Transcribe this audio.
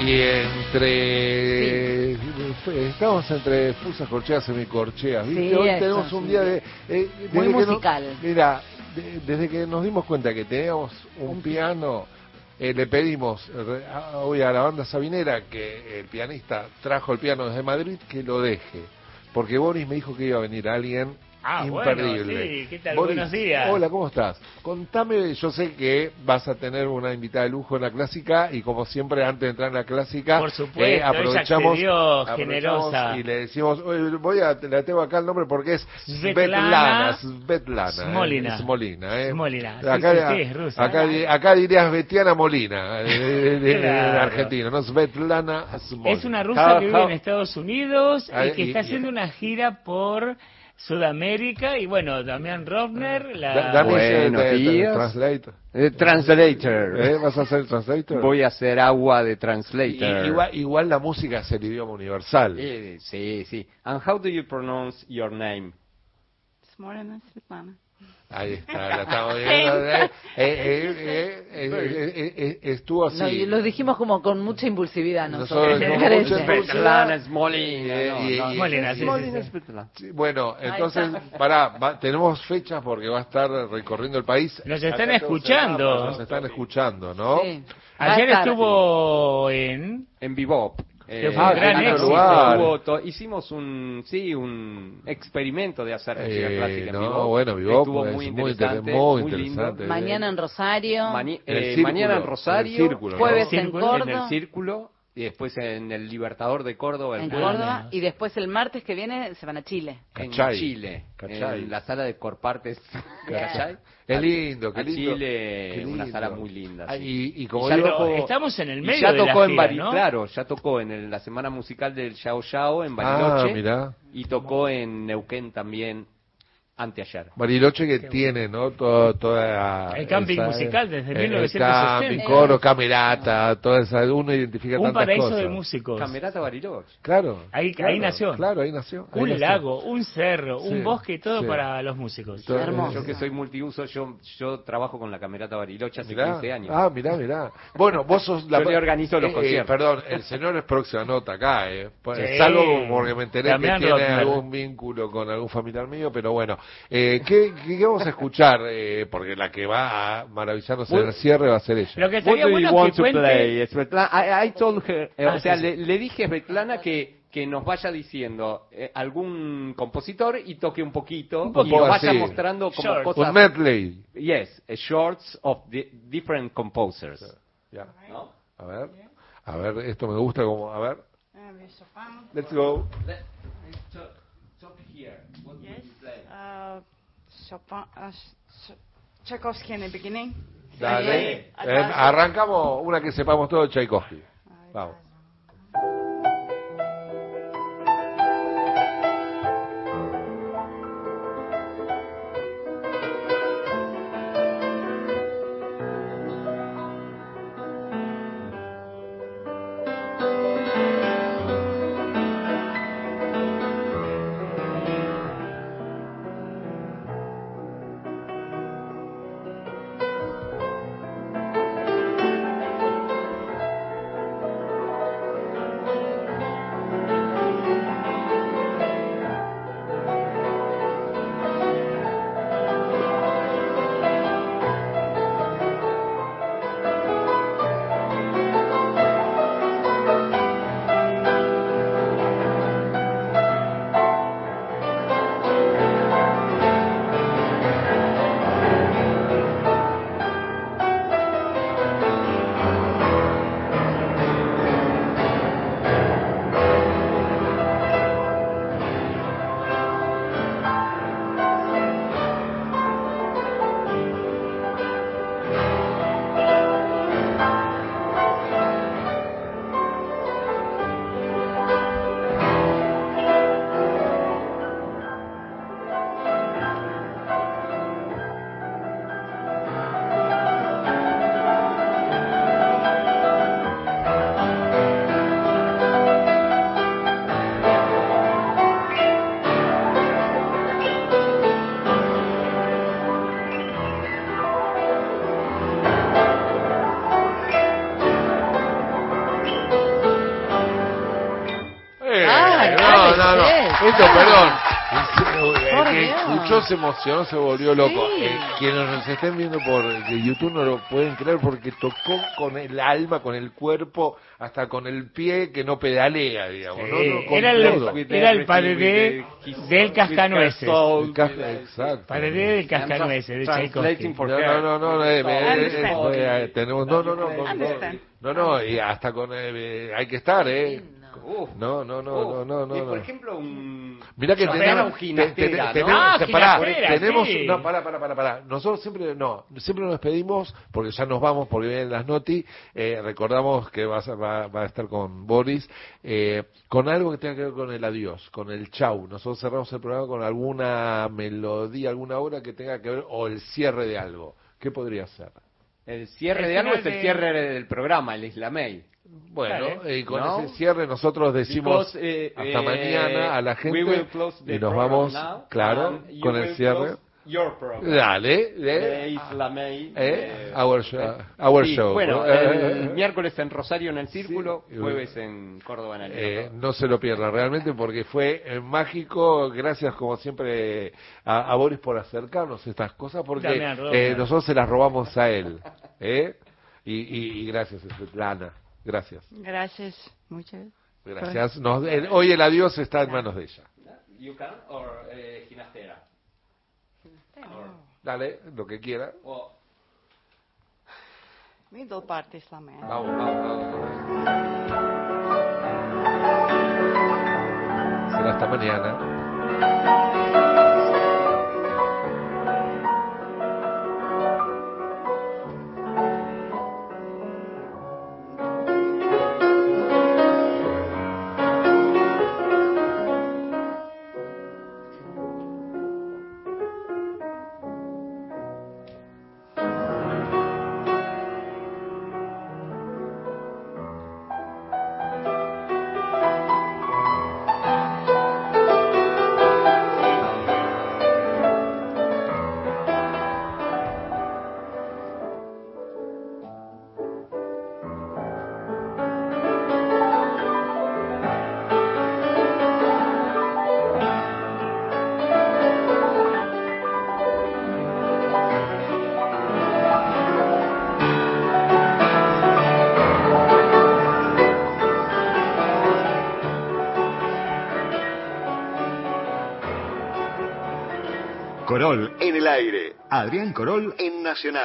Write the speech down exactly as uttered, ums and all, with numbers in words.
Y entre... Sí. Estamos entre fusas, corcheas, semicorcheas, ¿viste? Sí, Hoy eso, tenemos un sí. día de... Eh, Muy musical. No, mira, de, desde que nos dimos cuenta que teníamos un, un piano... Eh, le pedimos eh, a, hoy a la banda Sabinera que el pianista trajo el piano desde Madrid, que lo deje. Porque Boris me dijo que iba a venir alguien Ah, imperdible. bueno, sí, ¿qué tal? Boris, Buenos días. Hola, ¿cómo estás? Contame, yo sé que vas a tener una invitada de lujo en la clásica y como siempre antes de entrar en la clásica, por supuesto, eh, aprovechamos, ella aprovechamos generosa. y le decimos, oye, voy a, le tengo acá el nombre porque es Svetlana Svetlana, Smolina. Eh, Smolina, eh. Smolina, sí, acá, sí, sí, es rusa. acá, acá dirías Betiana Molina, de, de, de, Claro. de Argentina, no Svetlana Smolina. Es una rusa How, que vive how, en Estados Unidos Ah, y que y- está y- haciendo una gira por Sudamérica y bueno, Damián Rovner, la... Da- Dame Buenos ese, te- te- días. translator. Eh, translator. ¿Eh? ¿Vas a ser translator? Voy a hacer agua de I- translator. igual, igual la música es el idioma universal. Eh, sí, sí. And how do you pronounce your name? Smolina Svetlana. Ahí está, la estamos viendo. Eh, eh, eh, eh, eh, eh, eh, estuvo así. No, lo dijimos como con mucha impulsividad Nosotros nosotros. ¿te con parece? mucha impulsividad. Svetlana Smolina. Eh, no, y- no. y- Smolina, sí, sí, Smolina sí. Svetlana. Sí, bueno, entonces, pará, va- tenemos fechas porque va a estar recorriendo el país. Nos están Acá todos escuchando. acá, Nos están escuchando, ¿no? Sí. Va a Ayer estar- estuvo en... En Bebop. Que fue un gran acá éxito. estuvo to- hicimos un sí un experimento de hacer música Eh, clásica en no, Bebop. bueno, Bebop Estuvo es muy muy interesante, inter- muy muy lindo. interesante. Mañana en Rosario, Mani- En el eh, círculo, mañana en en Rosario, el círculo, ¿no? jueves en Círculo, en Córdoba, el Círculo y después en el Libertador de Córdoba, en el Córdoba, Bueno. y después el martes que viene se van a Chile. en Cachay. Chile, Cachay. en la sala de Corpartes. Cachay. Qué lindo, qué A lindo. Chile, Qué una lindo. sala muy linda. Ah, sí. y, y como Y ya digo, tocó- Estamos en el Y medio ya de la tocó en gira, Bari- ¿no? claro, ya tocó en el- la semana musical del Yao Yao en ah, Bariloche mirá. y tocó en Neuquén también anteayer. Bariloche que tiene, ¿no? Todo, toda El camping esa- musical desde el- mil novecientos sesenta. El camping, coro, camerata, toda esa, uno identifica Un tantas paraíso cosas. de músicos. Camerata Bariloche. Claro. Ahí- claro, ahí nació. Claro, ahí nació. ahí Un nació. lago, un cerro, Sí, un bosque y todo sí. para los músicos. Todo- Hermoso. Yo que soy multiuso, yo yo trabajo con la Camerata Bariloche hace Mirá. quince años. Ah, mirá, mirá. Bueno, vos sos la... Yo le organizo los eh, eh, conciertos. Perdón, el señor es próxima nota acá, eh. Pues, Sí. Salvo porque me enteré Damián que tiene Rottner. algún vínculo con algún familiar mío, pero bueno. Eh, ¿qué, qué, qué vamos a escuchar? Eh, porque la que va a maravillarnos en el cierre va a ser ella. Lo que What estaría do you bueno want que to cuente... play, Svetlana? I, I told her, eh, Ah, o sea, sí, sí. le, le dije a Svetlana que que nos vaya diciendo eh, algún compositor y toque un poquito, Un y poco nos vaya así. mostrando como Short. cosas. Un medley. Yes, eh, shorts of the different composers. Ya. ¿No? A ver. A ver, esto me gusta como... A ver. Uh, we have Chopin. Let's go. Let- talk- talk here. What Yes. do you play? Uh, Chopin. Uh, Ch- Ch- Tchaikovsky in the beginning. Dale. Eh, Eh, arrancamos una que sepamos todo de Tchaikovsky. Vamos. Thank no, no. Sí, Esto, claro. perdón. El Por que Dios. escuchó se emocionó, se volvió loco. Sí. Eh, quienes nos estén viendo por de YouTube no lo pueden creer porque tocó con el alma, con el cuerpo, hasta con el pie que no pedalea, digamos. Sí, ¿no? No, con era, todo. el, era el Paredé del Cascanueces. El ca- Exacto. Paredé del Cascanueces, de Tchaikovsky. Translating for No, her. no, no, no, eh, eh, eh, Understand. eh, tenemos, no, no, no, con- Understand. no, no, y hasta con, eh, hay que estar, eh. Uf. No, no, no, no, no, no. Y, por no. ejemplo, un... Mirá que Yo tenemos, era un te- ginastera, te- ¿no? tenemos, Ah, te- pará, ginastera, tenemos, sí. no, pará, pará, pará, pará. Nosotros siempre, no, siempre nos despedimos porque ya nos vamos porque vienen las noti. Eh, recordamos que va a, ser- va, va a estar con Boris, eh, con algo que tenga que ver con el adiós, con el chau. Nosotros cerramos el programa con alguna melodía, alguna obra que tenga que ver o el cierre de algo. ¿Qué podría ser? El cierre El de algo final es el de- cierre del programa, el Islamey. Bueno, Dale. y con ¿No? ese cierre nosotros decimos Because, eh, hasta eh, mañana a la we will gente close the y nos program vamos, now, claro, and you con el will cierre. close your program. Dale, Eh, eh, Islamey. eh, eh, our show. Our sí, show. Bueno, Eh, el miércoles en Rosario en el Círculo, Sí. jueves en Córdoba en el Eh, León. no se lo pierdan realmente porque fue eh, mágico. Gracias como siempre a, a Boris por acercarnos a estas cosas porque Damián Rojas. eh, nosotros se las robamos a él. ¿eh? Y, y, y gracias, Lana. Gracias. Gracias. Muchas. Gracias. Nos- el- hoy el adiós está en manos de ella. You can, or eh, ginastera. Or- Dale, lo que quiera. o- Middle part is la man. Vamos, vamos, vamos. Será hasta mañana. Corol en el aire. Adrián Corol en Nacional.